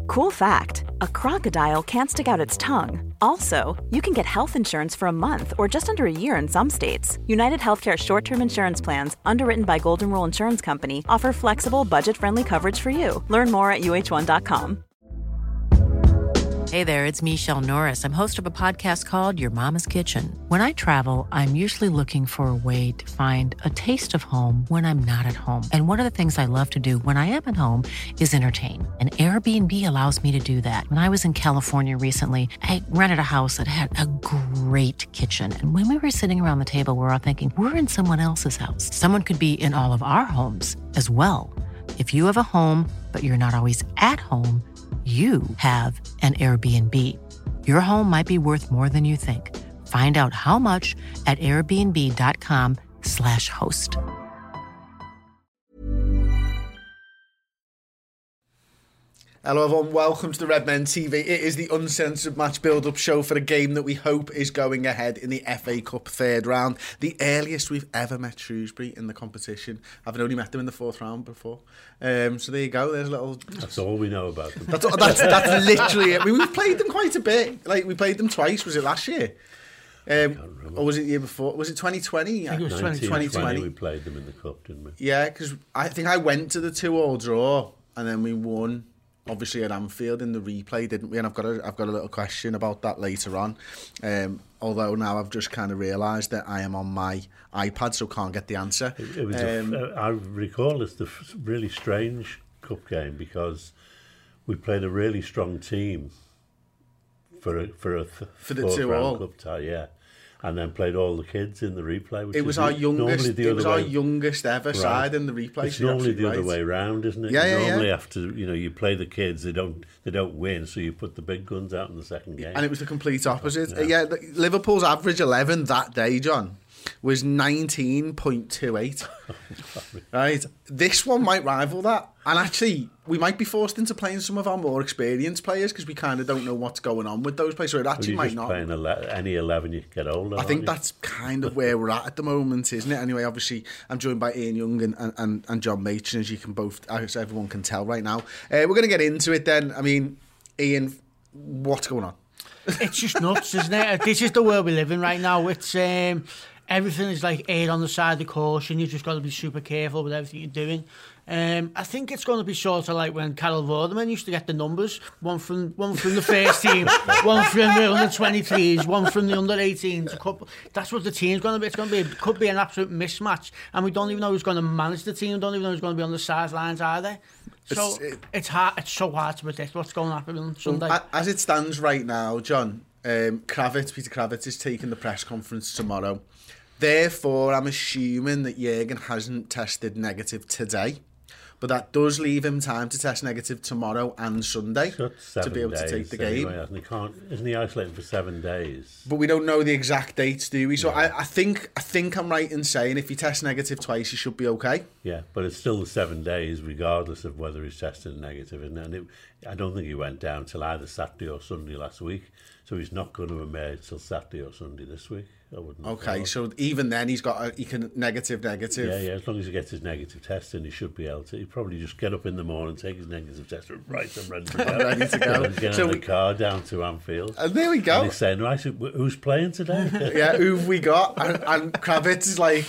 Cool fact, a crocodile can't stick out its tongue. Also, you can get health insurance for a month or just under a year in some states. United Healthcare short-term insurance plans, underwritten by Golden Rule Insurance Company, offer flexible, budget-friendly coverage for you. Learn more at uh1.com. Hey there, it's Michelle Norris. I'm host of a podcast called Your Mama's Kitchen. When I travel, I'm usually looking for a way to find a taste of home when I'm not at home. And one of the things I love to do when I am at home is entertain. And Airbnb allows me to do that. When I was in California recently, I rented a house that had a great kitchen. And when we were sitting around the table, we were all thinking, we're in someone else's house. Someone could be in all of our homes as well. If you have a home, but you're not always at home, you have an Airbnb. Your home might be worth more than you think. Find out how much at airbnb.com/host. Hello everyone, welcome to the Red Men TV. It is the uncensored match build-up show for a game that we hope is going ahead in the FA Cup third round. The earliest we've ever met Shrewsbury in the competition. I've only met them in the fourth round before. So there you go, there's a little... That's all we know about them. That's literally it. I mean, we've played them quite a bit. Like, we played them twice, was it last year? Or was it the year before? Was it 2020? I think it was 2020. We played them in the cup, didn't we? Yeah, because I think I went to the 2-2 draw and then we won, obviously at Anfield in the replay, didn't we? And I've got a little question about that later on. Although now I've just kind of realised that I am on my iPad, so can't get the answer. It was I recall it's the really strange cup game because we played a really strong team for the 2-2 cup tie, yeah. And then played all the kids in the replay. Which it was our youngest. It was our youngest ever side in the replay. It's normally the other way round, isn't it? Normally after you play the kids, they don't win, so you put the big guns out in the second game. And it was the complete opposite. Liverpool's average 11 that day, John, was 19.28. Right, this one might rival that, and actually we might be forced into playing some of our more experienced players because we kind of don't know what's going on with those players. So it actually might not. Playing any 11 you can get older. I think that's kind of where we're at the moment, isn't it? Anyway, obviously I'm joined by Ian Young and John Matron, as you can both, as everyone can tell right now. We're going to get into it then. I mean, Ian, what's going on? It's just nuts, isn't it? This is the world we live in right now. It's everything is like err on the side of caution. You've just got to be super careful with everything you're doing. I think it's going to be sort of like when Carol Vorderman used to get the numbers, one from the first team, one from the under-23s, one from the under-18s. That's what the team's going to be. It could be an absolute mismatch, and we don't even know who's going to manage the team. We don't even know who's going to be on the sidelines either. So it's hard. It's so hard to predict what's going to happen on Sunday. As it stands right now, John, Peter Kravitz is taking the press conference tomorrow. Therefore, I'm assuming that Jurgen hasn't tested negative today. But that does leave him time to test negative tomorrow and Sunday to be able to take the game. Anyway, isn't he isolated for 7 days? But we don't know the exact dates, do we? So no. I think I'm right in saying if he tests negative twice, he should be okay. Yeah, but it's still the 7 days, regardless of whether he's tested negative, isn't it? And I don't think he went down till either Saturday or Sunday last week. So he's not going to emerge till Saturday or Sunday this week. Okay, so even then he can negative. Yeah, as long as he gets his negative test in, he should be able to. He'd probably just get up in the morning, take his negative test, right, I'm ready to go. Ready to go. And get in the car down to Anfield. And there we go. And he's saying, right, who's playing today? Yeah, who've we got? And Kravitz is like,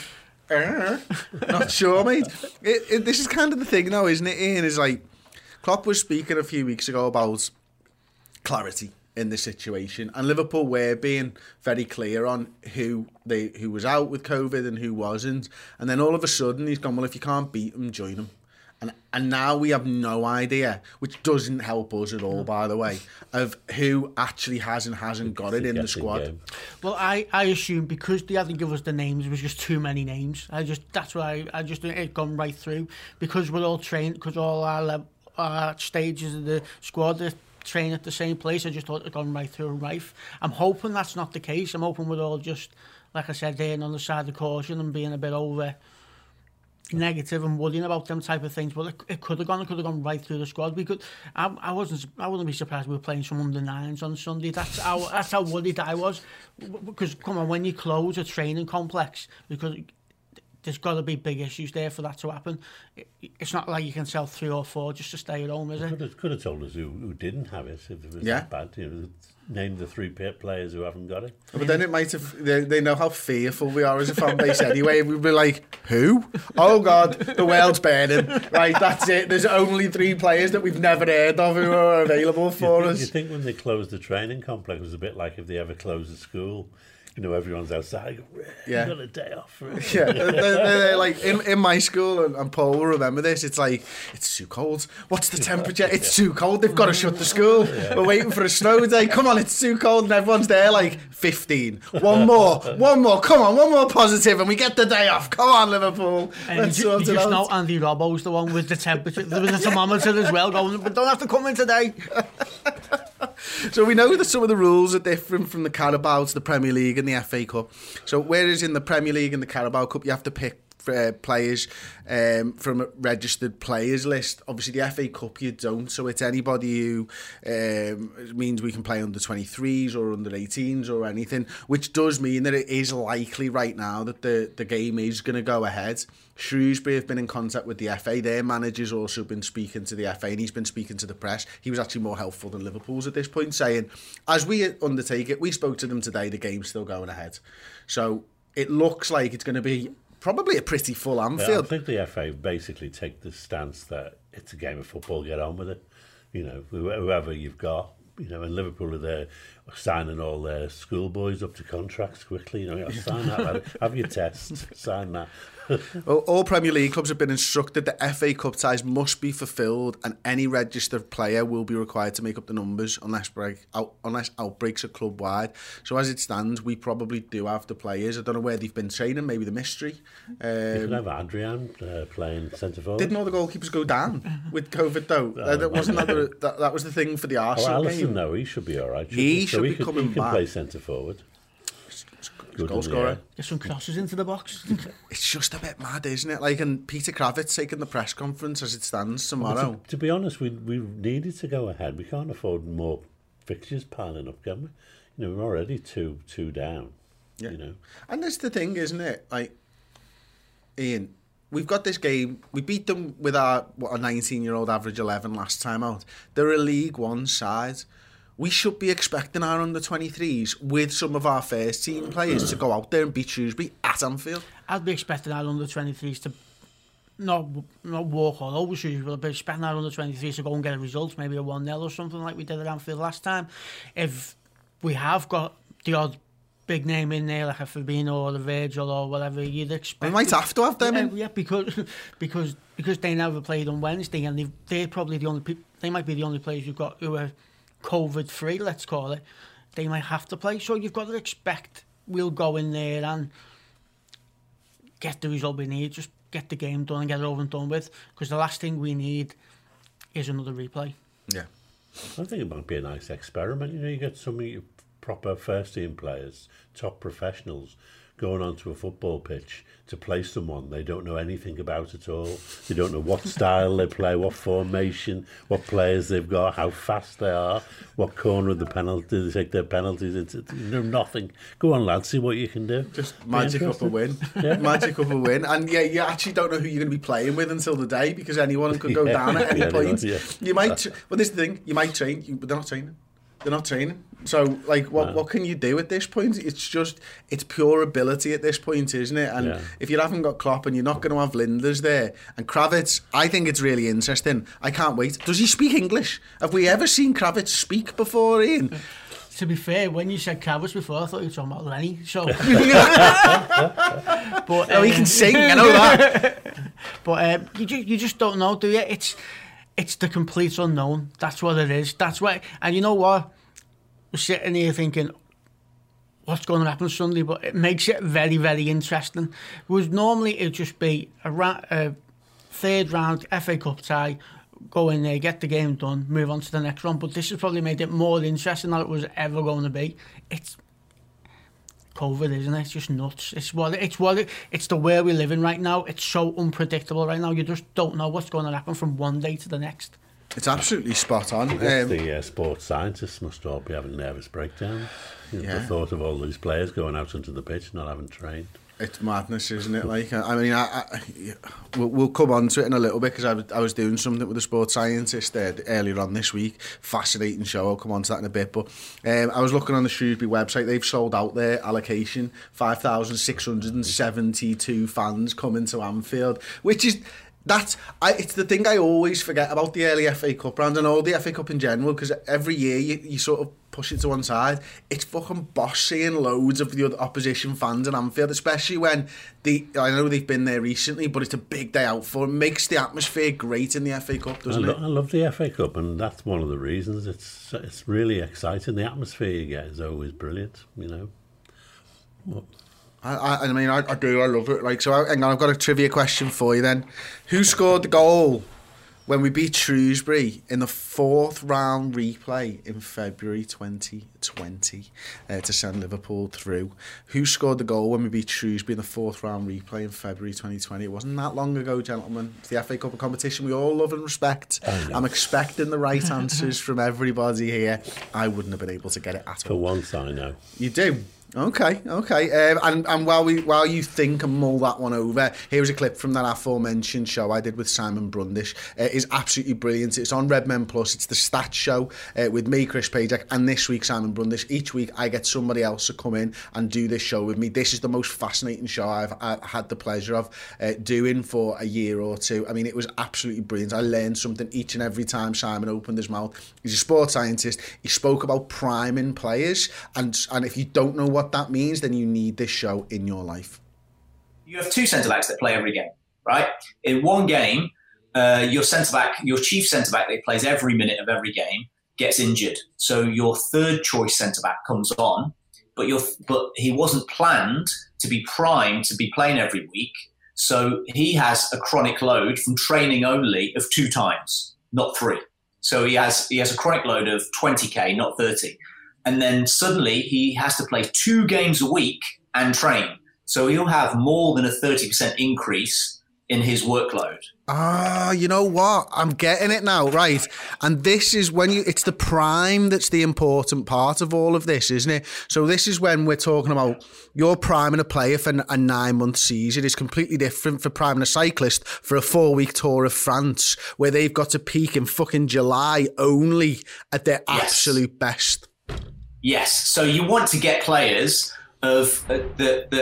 not sure, mate. This is kind of the thing now, isn't it, Ian? Is like, Klopp was speaking a few weeks ago about clarity in the situation, and Liverpool were being very clear on who was out with COVID and who wasn't, and then all of a sudden he's gone, well, if you can't beat them, join them, and now we have no idea, which doesn't help us at all, by the way, of who actually has and hasn't got it in the squad. Well, I assume because they hadn't given us the names, it was just too many names. That's why I just it gone right through, because we're all trained, because all our stages of the squad train at the same place. I just thought it'd gone right through a rife. I'm hoping that's not the case. I'm hoping we're all just, like I said, erring on the side of caution and being a bit over negative and worrying about them type of things. But it could have gone right through the squad. We could. I wouldn't be surprised we were playing some under-9s on Sunday. That's how worried I was. Because come on, when you close a training complex, because there's got to be big issues there for that to happen. It's not like you can sell 3 or 4 just to stay at home, is it? Could have told us who didn't have it if it was Yeah. that bad. You know, name the 3 players who haven't got it. But then it might have. They know how fearful we are as a fan base anyway. We'd be like, who? Oh God, the world's burning. Right, that's it. There's only 3 players that we've never heard of who are available for us. You think when they closed the training complex, it was a bit like if they ever closed the school. You know, everyone's outside. Yeah. You got a day off. Yeah, they're like in my school, and Paul will remember this. It's like, it's too cold. What's the temperature? It's too cold. They've got to shut the school. We're waiting for a snow day. Come on, it's too cold, and everyone's there like 15. One more. Come on, one more positive, and we get the day off. Come on, Liverpool. And Let's you sort just it out. know Andy Robbo's the one with the temperature. There was a thermometer as well going, but don't have to come in today. So we know that some of the rules are different from the Carabao to the Premier League and the FA Cup. So whereas in the Premier League and the Carabao Cup you have to pick players from a registered players list, obviously the FA Cup you don't. So it's anybody who means we can play under 23s or under 18s or anything, which does mean that it is likely right now that the game is going to go ahead. Shrewsbury have been in contact with the FA. Their manager's also been speaking to the FA, and he's been speaking to the press. He was actually more helpful than Liverpool's at this point, saying, as we undertake it, we spoke to them today, the game's still going ahead. So it looks like it's going to be probably a pretty full Anfield. I think the FA basically take the stance that it's a game of football, get on with it. You know, whoever you've got, you know, and Liverpool are there signing all their schoolboys up to contracts quickly. You know, sign that, have your tests, sign that. Well, all Premier League clubs have been instructed that FA Cup ties must be fulfilled, and any registered player will be required to make up the numbers unless outbreaks are club-wide. So as it stands, we probably do have the players. I don't know where they've been training, maybe the mystery. You could have Adrian playing centre-forward. Didn't all the goalkeepers go down with COVID, though? That was the thing for the Arsenal Alisson, game. though, he should be all right. He should be coming He back. can play centre-forward. Goal scorer. Get some crosses into the box. It's just a bit mad, isn't it? Like, and Peter Kravitz taking the press conference as it stands tomorrow. Well, to be honest, we needed to go ahead. We can't afford more fixtures piling up, can we? You know, we're already two down. Yeah. You know, And that's the thing, isn't it? Like, Ian, we've got this game. We beat them with a 19-year-old average 11 last time out. They're a League One side. We should be expecting our under-23s with some of our first team players to go out there and beat Shrewsbury at Anfield. I'd be expecting our under-23s to not walk all over Shrewsbury, but I'd be expecting our under-23s to go and get a result, maybe a 1-0 or something like we did at Anfield last time. If we have got the odd big name in there, like a Fabinho or a Virgil or whatever, you'd expect... We might have to have them in. Yeah, because they never played on Wednesday, and they're probably the only people... They might be the only players you've got who are COVID-free, let's call it. They might have to play, so you've got to expect we'll go in there and get the result we need, just get the game done and get it over and done with, because the last thing we need is another replay. Yeah. I think it might be a nice experiment. You know, you get some of your proper first team players, top professionals, going onto a football pitch to play someone they don't know anything about at all. They don't know what style they play, what formation, what players they've got, how fast they are, what corner of the penalty they take their penalties. You know nothing. Go on, lads, see what you can do. Just magic up a win. Yeah. Magic up a win. And yeah, you actually don't know who you're going to be playing with until the day, because anyone could go down at any point. Yeah. You might, well, this is the thing, you might train, but they're not training. They're not training. So, like, what can you do at this point? It's pure ability at this point, isn't it? And if you haven't got Klopp and you're not going to have Linders there, and Kravitz, I think it's really interesting. I can't wait. Does he speak English? Have we ever seen Kravitz speak before, Ian? To be fair, when you said Kravitz before, I thought you were talking about Lenny. So, but he can sing. I know that. But you just don't know, do you? It's the complete unknown. That's what it is. That's why. And you know what? We're sitting here thinking, what's going to happen Sunday? But it makes it very, very interesting. Whereas normally it'd just be a third round FA Cup tie, go in there, get the game done, move on to the next round. But this has probably made it more interesting than it was ever going to be. It's COVID, isn't it? It's just nuts. It's the world we live in right now. It's so unpredictable right now. You just don't know what's going to happen from one day to the next. It's absolutely spot on. The sports scientists must all be having nervous breakdowns. You know, the thought of all these players going out onto the pitch, not having trained. It's madness, isn't it? Like, I mean, we'll come on to it in a little bit, because I was doing something with a sports scientist earlier on this week. Fascinating show. I'll come on to that in a bit. But I was looking on the Shrewsbury website. They've sold out their allocation. 5,672 fans coming to Anfield, which is... it's the thing I always forget about the early FA Cup round and all the FA Cup in general, because every year you sort of push it to one side. It's fucking boss seeing loads of the other opposition fans in Anfield, especially when I know they've been there recently, but it's a big day out for them. It makes the atmosphere great in the FA Cup, doesn't it? I love the FA Cup, and that's one of the reasons. It's really exciting. The atmosphere you get is always brilliant, you know. I mean, I do. I love it. Like, so hang on, I've got a trivia question for you then. Who scored the goal when we beat Shrewsbury in the 4th round replay in February 2020 to send Liverpool through? Who scored the goal when we beat Shrewsbury in the 4th round replay in February 2020? It wasn't that long ago, gentlemen. It's the FA Cup competition we all love and respect. I'm expecting the right answers from everybody here. I wouldn't have been able to get it at all. For once, I know. You do? Okay. And while you think and mull that one over, here's a clip from that aforementioned show I did with Simon Brundish. It is absolutely brilliant. It's on Redmen Plus. It's the Stats Show with me, Chris Pajak, and this week Simon Brundish. Each week I get somebody else to come in and do this show with me. This is the most fascinating show I've had the pleasure of doing for a year or two. I mean, it was absolutely brilliant. I learned something each and every time Simon opened his mouth. He's a sports scientist. He spoke about priming players, and if you don't know what that means, then you need this show in your life. You have 2 centre-backs that play every game, right? In one game, your chief centre-back that plays every minute of every game gets injured. So your third choice centre-back comes on, but he wasn't planned to be primed to be playing every week. So he has a chronic load from training only of 2 times, not 3. So he has a chronic load of 20k, not 30. And then suddenly he has to play 2 games a week and train. So he'll have more than a 30% increase in his workload. You know what? I'm getting it now, right? And this is when it's the prime that's the important part of all of this, isn't it? So this is when we're talking about you're priming a player for a 9-month season. It's completely different for priming a cyclist for a 4-week Tour of France, where they've got to peak in fucking July only at their absolute best. Yes, so you want to get players of over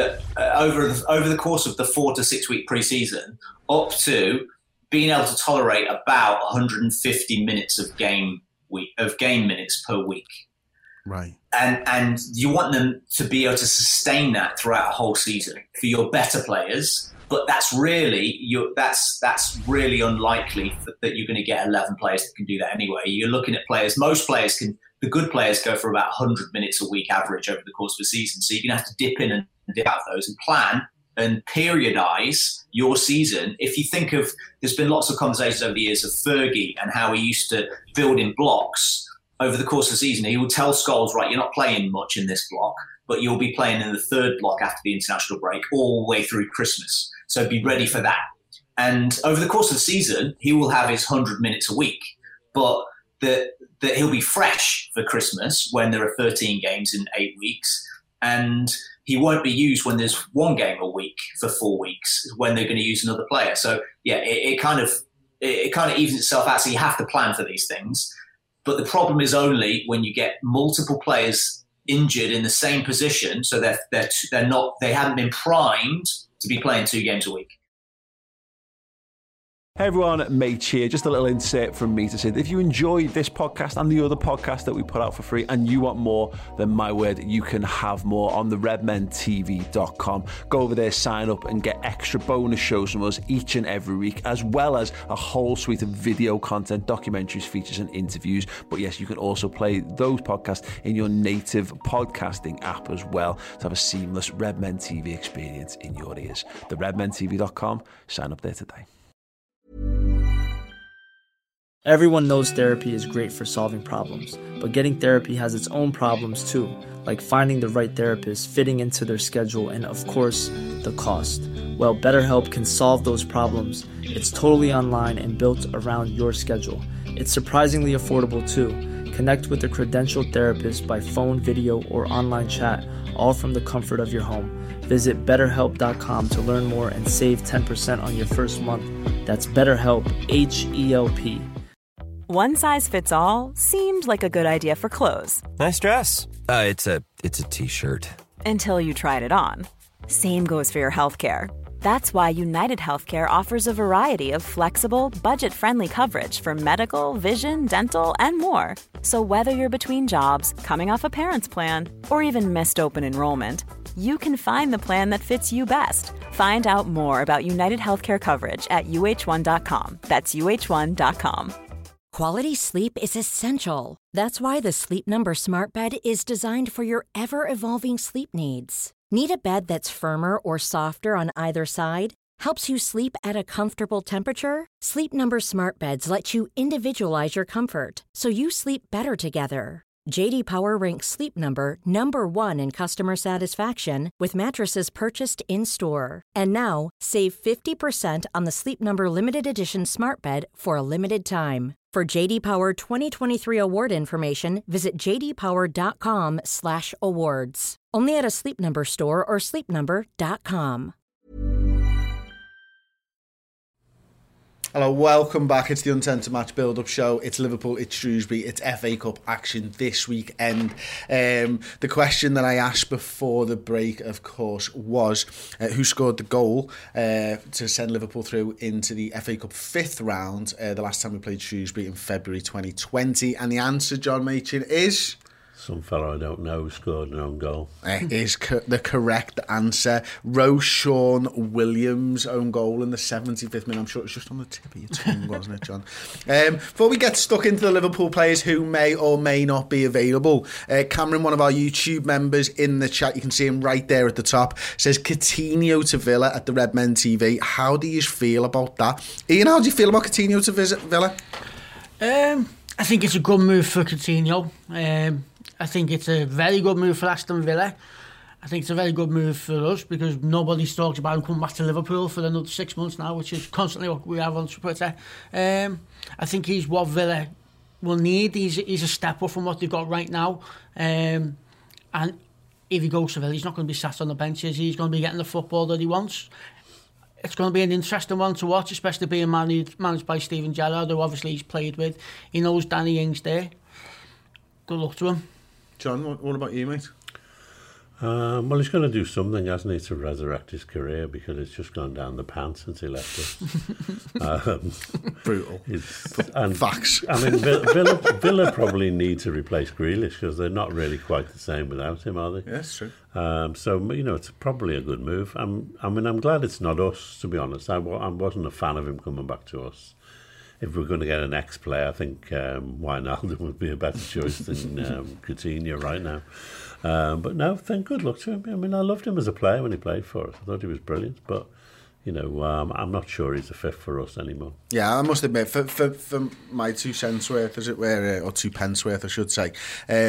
the course of the 4 to 6 week pre-season up to being able to tolerate about 150 minutes of game minutes per week. Right. And you want them to be able to sustain that throughout a whole season for your better players. But that's really really unlikely that you're going to get 11 players that can do that anyway. You're looking at players. Most players can. The good players go for about 100 minutes a week average over the course of a season. So you're going to have to dip in and dip out of those and plan and periodise your season. If you think of, there's been lots of conversations over the years of Fergie and how he used to build in blocks over the course of the season. He would tell Scholes, right, you're not playing much in this block, but you'll be playing in the 3rd block after the international break all the way through Christmas. So be ready for that. And over the course of the season, he will have his 100 minutes a week, but that he'll be fresh for Christmas when there are 13 games in 8 weeks, and he won't be used when there's 1 game a week for 4 weeks when they're going to use another player. So yeah, it kind of evens itself out. So you have to plan for these things, but the problem is only when you get multiple players injured in the same position, so they haven't been primed to be playing 2 games a week. Hey everyone, Mate here. Just a little insert from me to say that if you enjoyed this podcast and the other podcast that we put out for free and you want more, then my word, you can have more on the redmentv.com. Go over there, sign up and get extra bonus shows from us each and every week, as well as a whole suite of video content, documentaries, features and interviews. But yes, you can also play those podcasts in your native podcasting app as well to have a seamless Redmen TV experience in your ears. The redmentv.com. Sign up there today. Everyone knows therapy is great for solving problems, but getting therapy has its own problems too, like finding the right therapist, fitting into their schedule, and of course, the cost. Well, BetterHelp can solve those problems. It's totally online and built around your schedule. It's surprisingly affordable too. Connect with a credentialed therapist by phone, video, or online chat, all from the comfort of your home. Visit BetterHelp.com to learn more and save 10% on your first month. That's BetterHelp, H-E-L-P. One size fits all seemed like a good idea for clothes. Nice dress. It's a t-shirt. Until you tried it on. Same goes for your healthcare. That's why United Healthcare offers a variety of flexible, budget-friendly coverage for medical, vision, dental, and more. So whether you're between jobs, coming off a parent's plan, or even missed open enrollment, you can find the plan that fits you best. Find out more about United Healthcare coverage at uh1.com. That's uh1.com. Quality sleep is essential. That's why the Sleep Number Smart Bed is designed for your ever-evolving sleep needs. Need a bed that's firmer or softer on either side? Helps you sleep at a comfortable temperature? Sleep Number Smart Beds let you individualize your comfort, so you sleep better together. J.D. Power ranks Sleep Number number 1 in customer satisfaction with mattresses purchased in-store. And now, save 50% on the Sleep Number Limited Edition Smart Bed for a limited time. For J.D. Power 2023 award information, visit jdpower.com/awards. Only at a Sleep Number store or sleepnumber.com. Hello, welcome back. It's the Uncensored Match Build-Up Show. It's Liverpool, it's Shrewsbury, it's FA Cup action this weekend. The question that I asked before the break, of course, was who scored the goal to send Liverpool through into the FA Cup 5th round, the last time we played Shrewsbury in February 2020. And the answer, John Machin, is... Some fellow I don't know scored an own goal. Is the correct answer. Ro-Shaun Williams' own goal in the 75th minute. I'm sure it was just on the tip of your tongue, wasn't it, John? Before we get stuck into the Liverpool players who may or may not be available, Cameron, one of our YouTube members in the chat, you can see him right there at the top, says Coutinho to Villa at the Redmen TV. How do you feel about that? Ian, how do you feel about Coutinho to visit Villa? I think it's a good move for Coutinho. I think it's a very good move for Aston Villa. I think it's a very good move for us because nobody's talked about him coming back to Liverpool for another 6 months now, which is constantly what we have on Twitter. I think he's what Villa will need. He's a step up from what they've got right now. And if he goes to Villa, he's not going to be sat on the benches. He's going to be getting the football that he wants. It's going to be an interesting one to watch, especially being managed by Steven Gerrard, who obviously he's played with. He knows Danny Ings there. Good luck to him. John, what about you, mate? Well, he's going to do something, hasn't he, to resurrect his career because it's just gone down the pants since he left us. Brutal. Facts. I mean, Villa probably need to replace Grealish because they're not really quite the same without him, are they? Yes, true. So, you know, it's probably a good move. I'm glad it's not us, to be honest. I wasn't a fan of him coming back to us. If we're going to get an ex-player, I think Wijnaldum would be a better choice than Coutinho right now. But no, good luck to him. I mean, I loved him as a player when he played for us. I thought he was brilliant, but you know, I'm not sure he's a fit for us anymore. Yeah, I must admit, for my 2 cents worth, as it were, or 2 pence worth, I should say.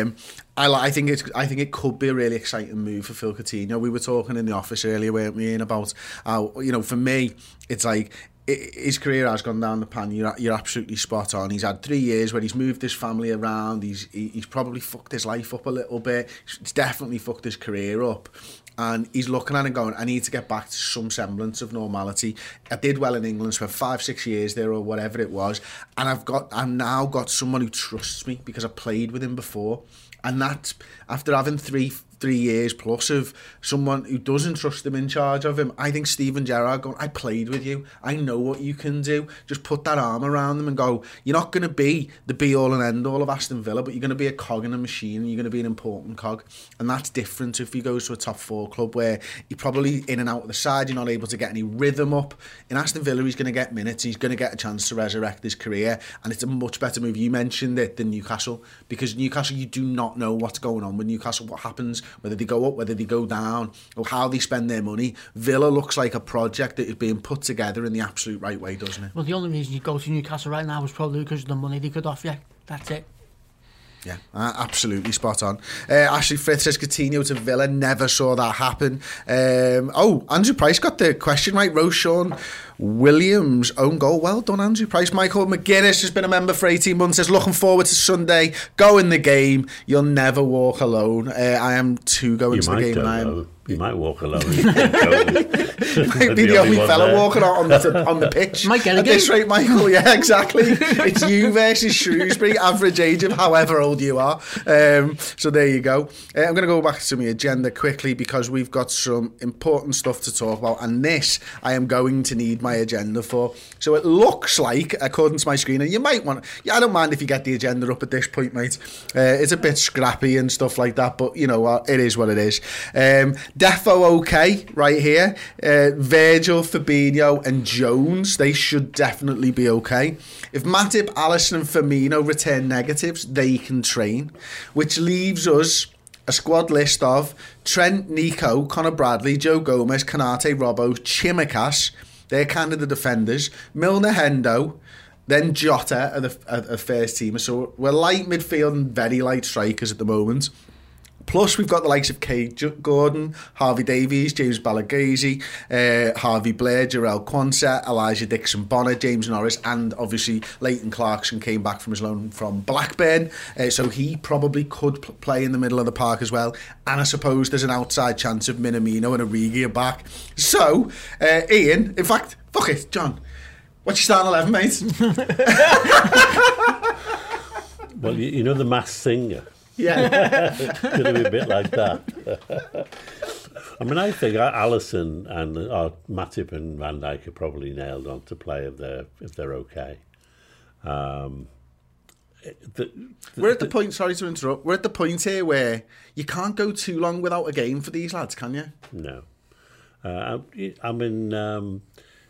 I think it could be a really exciting move for Phil Coutinho. We were talking in the office earlier, weren't we, Ian, about how, you know, for me, it's like his career has gone down the pan. You're absolutely spot on. He's had 3 years where he's moved his family around. He's probably fucked his life up a little bit. He's definitely fucked his career up. And he's looking at it and going, I need to get back to some semblance of normality. I did well in England, spent 5-6 years there or whatever it was. And I've now got someone who trusts me because I played with him before. And that, after having three years plus of someone who doesn't trust him in charge of him, I think Steven Gerrard going, I played with you, I know what you can do. Just put that arm around them and go, you're not going to be the be-all and end-all of Aston Villa, but you're going to be a cog in a machine, and you're going to be an important cog. And that's different if he goes to a top 4 club where you're probably in and out of the side, you're not able to get any rhythm up. In Aston Villa, he's going to get minutes, he's going to get a chance to resurrect his career, and it's a much better move. You mentioned it than Newcastle, because Newcastle, you do not know what's going on with Newcastle, what happens, whether they go up, whether they go down, or how they spend their money. Villa looks like a project that is being put together in the absolute right way, doesn't it? Well, the only reason you go to Newcastle right now is probably because of the money they could offer you. That's it. Yeah, absolutely spot on. Ashley Frith says Coutinho to Villa, never saw that happen. Andrew Price got the question right. Roshan Williams, own goal. Well done, Andrew Price. Michael McGuinness has been a member for 18 months, says looking forward to Sunday. Go in the game. You'll never walk alone. I am too going to the game. You might walk alone. You might be the only fella walking out on the pitch. Might get a at game. this rate, Michael. Yeah, exactly. It's you versus Shrewsbury, average age of however old you are. So there you go. I'm going to go back to my agenda quickly because we've got some important stuff to talk about, and this I am going to need my agenda for. So it looks like, according to my screen, and you might want... Yeah, I don't mind if you get the agenda up at this point, mate. It's a bit scrappy and stuff like that, but you know, it is what it is. Defo okay right here. Virgil, Fabinho and Jones, they should definitely be okay. If Matip, Alisson and Firmino return negatives, they can train, which leaves us a squad list of Trent, Nico, Conor Bradley, Joe Gomez, Kanate, Robbo, Chimikas, they're kind of the defenders, Milner, Hendo, then Jota are the first teamers. So we're light midfield and very light strikers at the moment. Plus, we've got the likes of Kay Gordon, Harvey Davies, James Balaguese, Harvey Blair, Jarrell Quansah, Elijah Dixon-Bonner, James Norris, and obviously Leighton Clarkson came back from his loan from Blackburn. So he probably could play in the middle of the park as well. And I suppose there's an outside chance of Minamino and Origi are back. So, Ian, in fact, fuck it, John. What's your starting 11, mate? Well, you know the Masked Singer? Yeah. Could have been a bit like that. I mean, I think Alisson and Matip and Van Dijk are probably nailed on to play if they're okay. We're at the point, sorry to interrupt, we're at the point here where you can't go too long without a game for these lads, can you? No. I mean,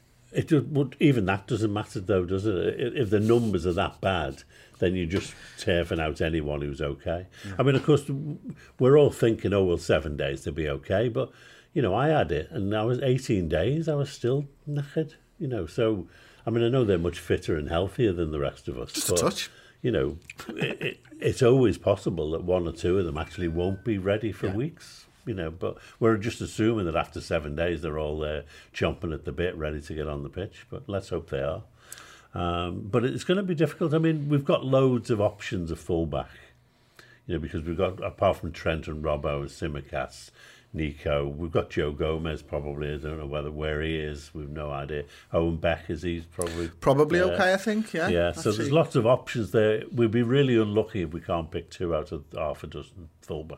even that doesn't matter though, does it? If the numbers are that bad, then you're just turfing out anyone who's okay. Yeah. I mean, of course, we're all thinking, 7 days to be okay. But, you know, I had it, and I was 18 days, I was still knackered, you know. So, I mean, I know they're much fitter and healthier than the rest of us. Just a touch. You know, it's always possible that one or two of them actually won't be ready for weeks, you know. But we're just assuming that after 7 days, they're all there chomping at the bit, ready to get on the pitch. But let's hope they are. But it's going to be difficult. I mean, we've got loads of options of fullback, you know, because we've got, apart from Trent and Robbo and Tsimikas, Nico, we've got Joe Gomez probably. I don't know where he is. We've no idea. Owen Beck, is he probably okay? I think. Yeah. So there's lots of options there. We'd be really unlucky if we can't pick 2 out of half a dozen fullback.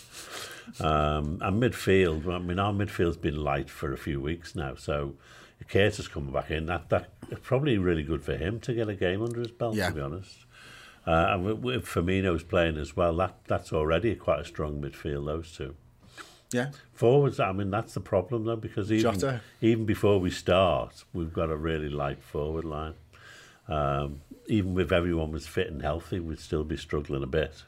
And midfield. I mean, our midfield's been light for a few weeks now, so. Curtis coming back in, that probably really good for him to get a game under his belt, to be honest. And with Firmino's playing as well, that's already quite a strong midfield, those two. Yeah. Forwards, I mean, that's the problem though, because even before we start, we've got a really light forward line. Even if everyone was fit and healthy, we'd still be struggling a bit.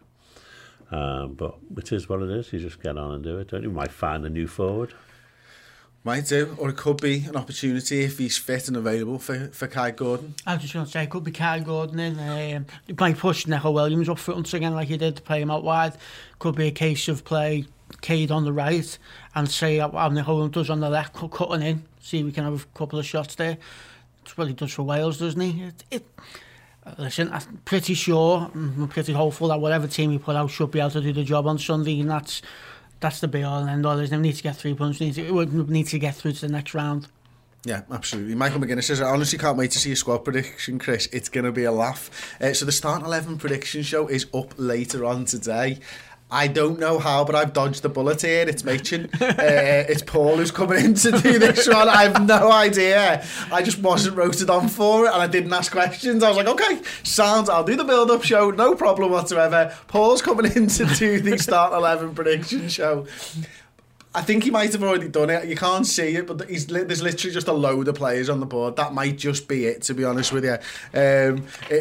But it is what it is. You just get on and do it, don't you? Might find a new forward. Might do, or it could be an opportunity if he's fit and available for Kai Gordon. I was just going to say, it could be Kai Gordon in. You might push Neco Williams up front again like you did to play him out wide. Could be a case of play Cade on the right and say how Neco Williams does on the left, cutting in, see if we can have a couple of shots there. That's what he does for Wales, doesn't he? Listen, I'm pretty sure, I'm pretty hopeful that whatever team he put out should be able to do the job on Sunday, and that's the be-all and end-all. There's no need to get 3 points. We need to get through to the next round. Yeah, absolutely. Michael McGuinness says, I honestly can't wait to see your squad prediction, Chris. It's going to be a laugh. So the Starting 11 prediction show is up later on today. I don't know how, but I've dodged the bullet here. It's Machin. It's Paul who's coming in to do this one. I have no idea. I just wasn't rotated on for it and I didn't ask questions. I was like, okay, sounds, I'll do the build-up show, no problem whatsoever. Paul's coming in to do the Start 11 prediction show. I think he might have already done it. You can't see it, but there's literally just a load of players on the board. That might just be it, to be honest with you.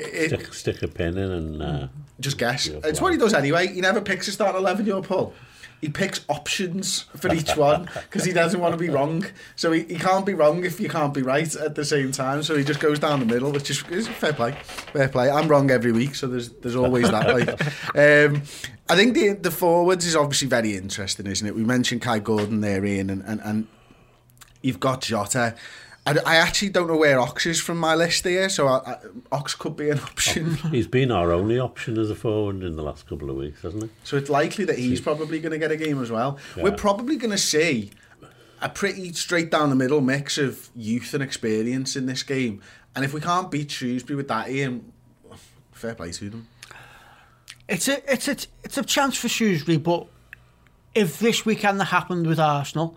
Stick a pin in and... just guess. It's what he does anyway. He never picks a Start 11, your Paul. he picks options for each one because he doesn't want to be wrong. So he can't be wrong if you can't be right at the same time. So he just goes down the middle, which is fair play. Fair play. I'm wrong every week, so there's always that. Like, I think the forwards is obviously very interesting, isn't it? We mentioned Kai Gordon there, Ian, and you've got Jota. I actually don't know where Ox is from my list here, so Ox could be an option. He's been our only option as a forward in the last couple of weeks, hasn't he? So it's likely that he's probably going to get a game as well. Yeah. We're probably going to see a pretty straight down the middle mix of youth and experience in this game. And if we can't beat Shrewsbury with that, Ian, fair play to them. It's a chance for Shrewsbury, but if this weekend happened with Arsenal,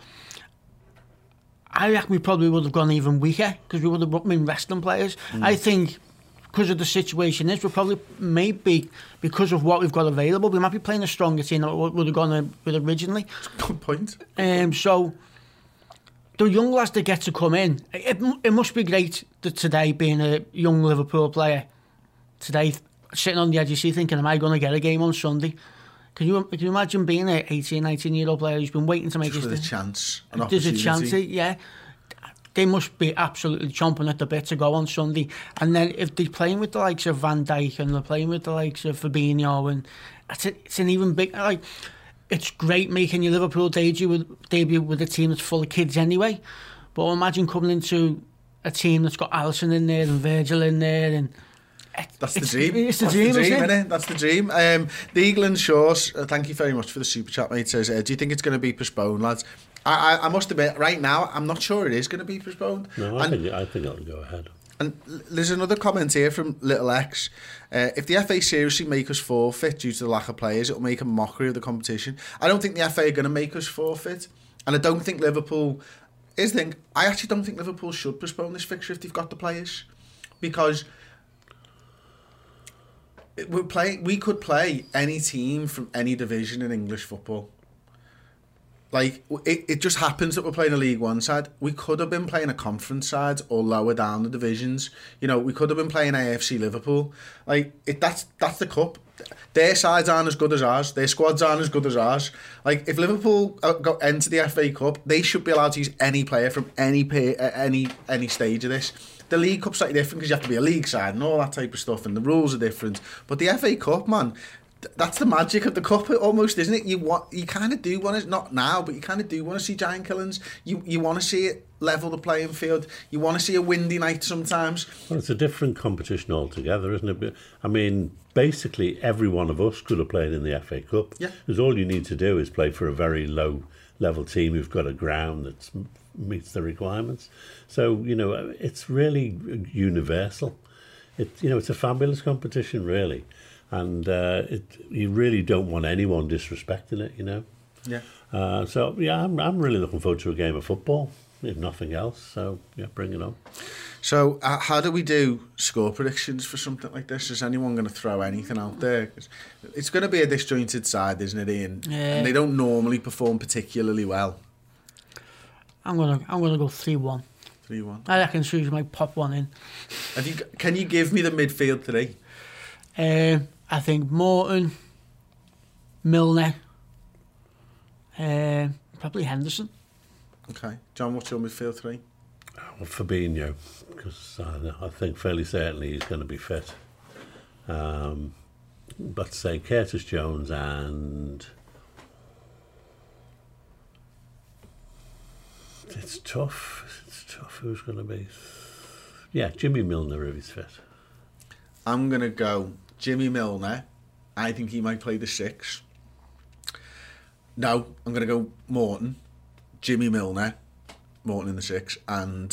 I reckon we probably would have gone even weaker because we would have been resting players. I think because of the situation we probably maybe because of what we've got available, we might be playing a stronger team than we would have gone with originally. Good point. So the young lads that get to come in, it must be great that today, being a young Liverpool player, today sitting on the edge of your seat thinking, am I going to get a game on Sunday? Can you imagine being an 18, 19-year-old player who's been waiting to make his a chance? There's a chance, yeah. They must be absolutely chomping at the bit to go on Sunday. And then if they're playing with the likes of Van Dijk and they're playing with the likes of Fabinho, and it's an even big... Like, it's great making your Liverpool debut with a team that's full of kids anyway. But imagine coming into a team that's got Alisson in there and Virgil in there and... That's the dream. It's the dream, isn't it? That's the dream. The Eagle and Shores, thank you very much for the super chat, mate. Says, do you think it's going to be postponed, lads? I must admit, right now, I'm not sure it is going to be postponed. No, I think it'll go ahead. And there's another comment here from Little X. If the FA seriously make us forfeit due to the lack of players, it'll make a mockery of the competition. I don't think the FA are going to make us forfeit, and I don't think Liverpool. I actually don't think Liverpool should postpone this fixture if they've got the players, because. We could play any team from any division in English football. Like, it just happens that we're playing a League One side. We could have been playing a conference side or lower down the divisions. You know, we could have been playing AFC Liverpool. Like, that's the cup. Their sides aren't as good as ours. Their squads aren't as good as ours. Like, if Liverpool enter the FA Cup, they should be allowed to use any player from any stage of this. The League Cup's slightly different because you have to be a league side and all that type of stuff, and the rules are different. But the FA Cup, man, that's the magic of the cup, almost, isn't it? You kind of do want to, not now, but you kind of do want to see giant killings. You want to see it level the playing field. You want to see a windy night sometimes. Well, it's a different competition altogether, isn't it? I mean, basically every one of us could have played in the FA Cup. Yeah. Because all you need to do is play for a very low level team who've got a ground that meets the requirements. So, you know, it's really universal. It's a fabulous competition, really. And you really don't want anyone disrespecting it, you know. Yeah. I'm really looking forward to a game of football, if nothing else. So, yeah, bring it on. So, how do we do score predictions for something like this? Is anyone going to throw anything out there? 'Cause it's going to be a disjointed side, isn't it, Ian? Yeah. And they don't normally perform particularly well. I'm gonna go 3-1. 3-1. I reckon Susie might pop one in. Can you give me the midfield today? I think Morton, Milner, probably Henderson. Okay. John, what's your midfield three? Well, Fabinho, because I think fairly certainly he's going to be fit. But say Curtis Jones and... It's tough. Who's going to be? Yeah, Jimmy Milner if he's fit. I'm going to go Jimmy Milner. I think he might play the 6. No, I'm going to go Morton, Jimmy Milner, Morton in the 6, and...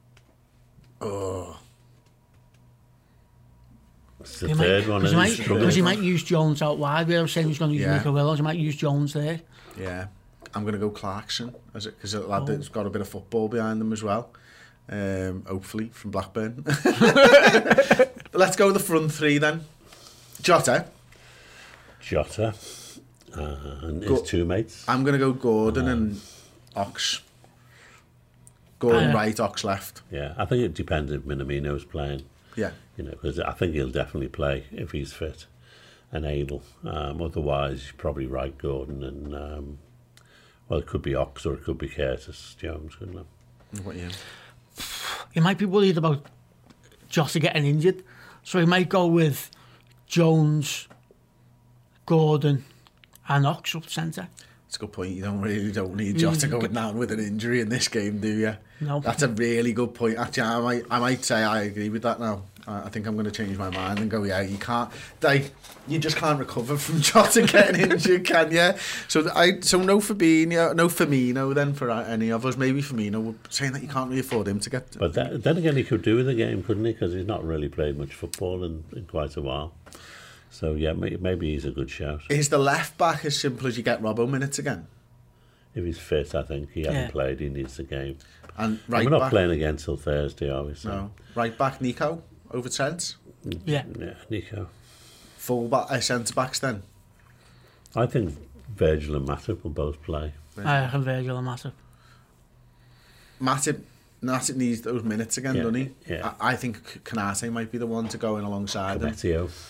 It's the third one. Because he might use Jones out wide. We were saying he's going to use Nico Williams. He might use Jones there. Yeah. I'm going to go Clarkson, because a lad that's got a bit of football behind them as well. Hopefully, from Blackburn. Let's go with the front three then. Jota. And his two mates. I'm going to go Gordon and Ox. Gordon right, Ox left. Yeah, I think it depends if Minamino's playing. Yeah. You know, because I think he'll definitely play if he's fit. and Adel. Otherwise, you're probably right, Gordon, and well, it could be Ox or it could be Curtis Jones, couldn't it? What, yeah? He might be worried about Jota getting injured, so he might go with Jones, Gordon, and Ox up centre. That's a good point. You don't need Jota going down with an injury in this game, do you? No. That's a really good point. Actually, I might say I agree with that now. I think I'm going to change my mind and go, yeah, you just can't recover from Jota getting injured, can you? So no Fabinho, no Firmino then for any of us. Maybe Firmino, we're saying that you can't really afford him to get... But then again, he could do with the game, couldn't he? Because he's not really played much football in quite a while. So, yeah, maybe he's a good shout. Is the left back as simple as you get Robbo minutes again? If he's fit, I think. He hasn't played, he needs the game. And right we're not back, playing again till Thursday, are we? So. No. Right back, Nico, over Trent? Yeah, Nico. Full back, centre-backs then? I think Virgil and Matip will both play. I reckon Virgil and Matip. Matip needs those minutes again, doesn't he? Yeah. I think Canate might be the one to go in alongside him.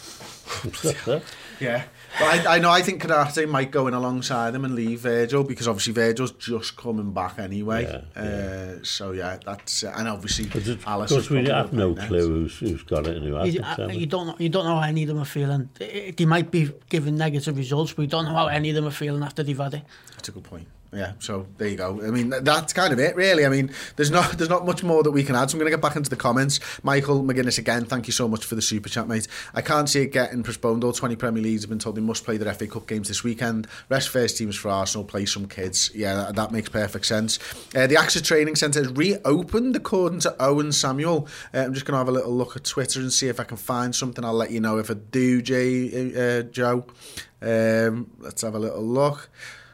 Yeah. But I think Canate might go in alongside him and leave Virgil, because obviously Virgil's just coming back anyway. So yeah, that's and obviously Alice. Of course, we have no clue who's got it and who hasn't. You don't know how any of them are feeling. They might be giving negative results, but we don't know how any of them are feeling after they've had it. That's a good point. Yeah, so there you go. I mean, that's kind of it, really. I mean, there's not much more that we can add. So I'm going to get back into the comments. Michael McGuinness, again, thank you so much for the super chat, mate. I can't see it getting postponed. All 20 Premier Leagues have been told they must play their FA Cup games this weekend. Rest first teams for Arsenal, play some kids. Yeah, that makes perfect sense. The AXA Training Centre has reopened, according to Owen Samuel. I'm just going to have a little look at Twitter and see if I can find something. I'll let you know if I do, Joe. Let's have a little look.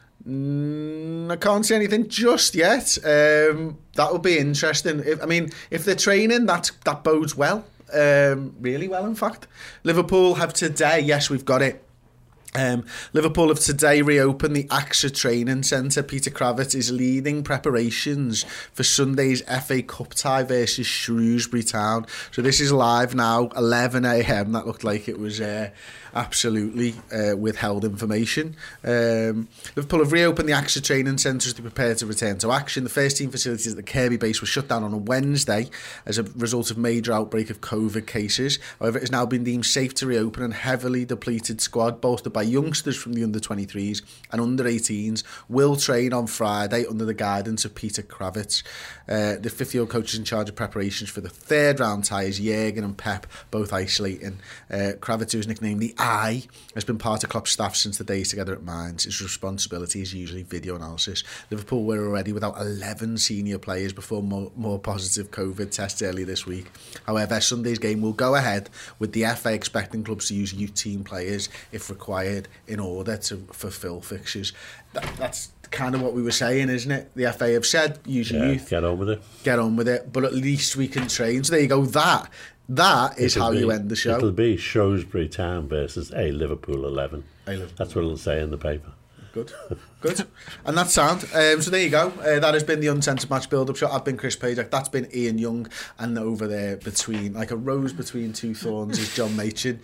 I can't see anything just yet. That would be interesting. If they're training, that bodes well. Really well, in fact. Liverpool have today, yes, we've got it. Liverpool have today reopened the AXA Training Centre. Peter Kravitz is leading preparations for Sunday's FA Cup tie versus Shrewsbury Town. So this is live now, 11 a.m. That looked like it was absolutely withheld information. Liverpool have reopened the AXA Training Centre to prepare to return to action. The first team facilities at the Kirkby base were shut down on a Wednesday as a result of major outbreak of COVID cases. However, it has now been deemed safe to reopen, and heavily depleted squad bolstered by youngsters from the under-23s and under-18s will train on Friday under the guidance of Peter Kravitz. The 50-year-old coach is in charge of preparations for the third round ties. Jürgen and Pep both isolating. Kravitz, who is nicknamed the Eye, has been part of Klopp's staff since the days together at Mainz. His responsibility is usually video analysis. Liverpool were already without 11 senior players before more positive COVID tests earlier this week. However, Sunday's game will go ahead, with the FA expecting clubs to use youth team players if required in order to fulfil fixtures. That's kind of what we were saying, isn't it? The FA have said use youth. Get on with it. But at least we can train. So there you go. That is how you end the show. It'll be Shrewsbury Town versus a Liverpool 11. That's what it'll say in the paper. Good. And that's sound. So there you go. That has been the Uncensored Match Build-Up Show. I've been Chris Pajak. That's been Ian Young. And over there, between like a rose between two thorns, is John Machin.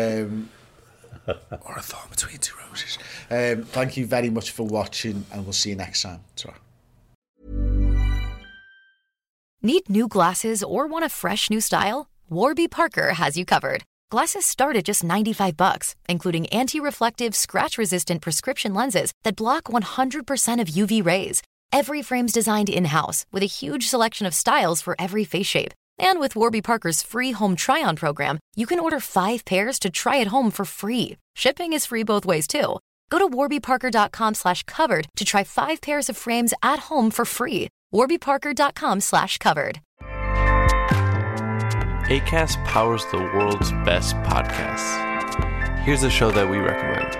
Or a thorn between two roses. Thank you very much for watching, and we'll see you next time. Ta-ra. Need new glasses or want a fresh new style? Warby Parker has you covered. Glasses start at just $95, including anti-reflective, scratch-resistant prescription lenses that block 100% of UV rays. Every frame's designed in-house with a huge selection of styles for every face shape. And with Warby Parker's free home try-on program, you can order 5 pairs to try at home for free. Shipping is free both ways, too. Go to warbyparker.com/covered to try 5 pairs of frames at home for free. warbyparker.com/covered. Acast powers the world's best podcasts. Here's a show that we recommend.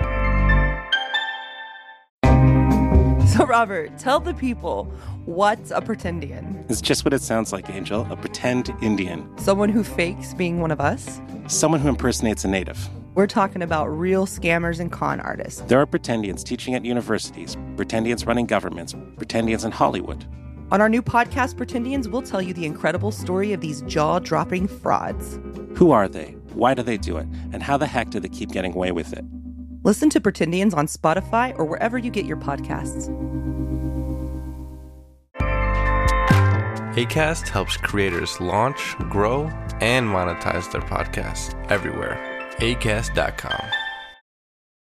So, Robert, tell the people, what's a pretendian? It's just what it sounds like, Angel. A pretend Indian. Someone who fakes being one of us? Someone who impersonates a native. We're talking about real scammers and con artists. There are pretendians teaching at universities, pretendians running governments, pretendians in Hollywood. On our new podcast, Pretendians, we'll tell you the incredible story of these jaw-dropping frauds. Who are they? Why do they do it? And how the heck do they keep getting away with it? Listen to Pretendians on Spotify or wherever you get your podcasts. Acast helps creators launch, grow, and monetize their podcasts everywhere. Acast.com.